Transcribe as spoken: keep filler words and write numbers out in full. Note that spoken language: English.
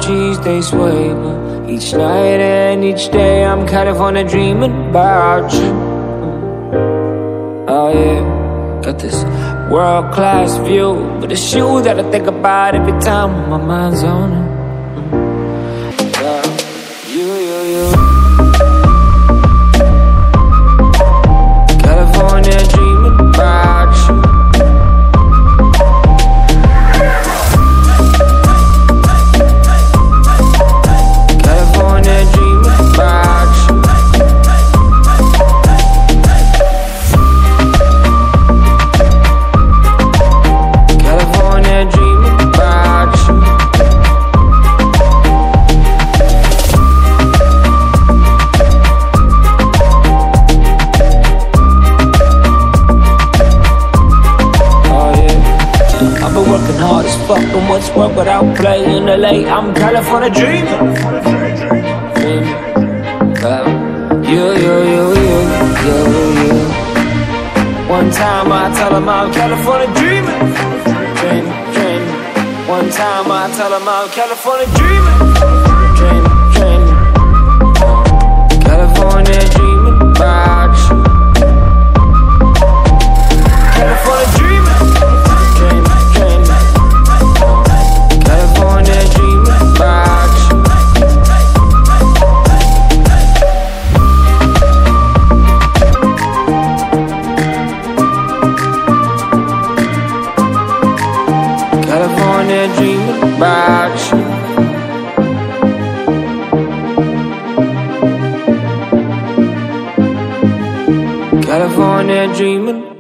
G's, they sway me. Each night and each day I'm California dreaming about you. Oh yeah, got this world-class view, but it's you that I think about every time my mind's on it. Yeah, you, you, you. California dreaming about you. California dreaming about you. California dreaming about you. I've been working hard as fuck, and what's work without playing L A? I'm California dreaming. Dreaming. Uh, you, you, you, you, you, you. One time I tell them I'm California dreaming. Dreaming, dreaming. One time I tell them I'm California dreaming. Dreaming, dreaming. California dreaming about you. California dreaming. Dreaming, dreaming. California dreaming about you. California dreaming about you. California dreaming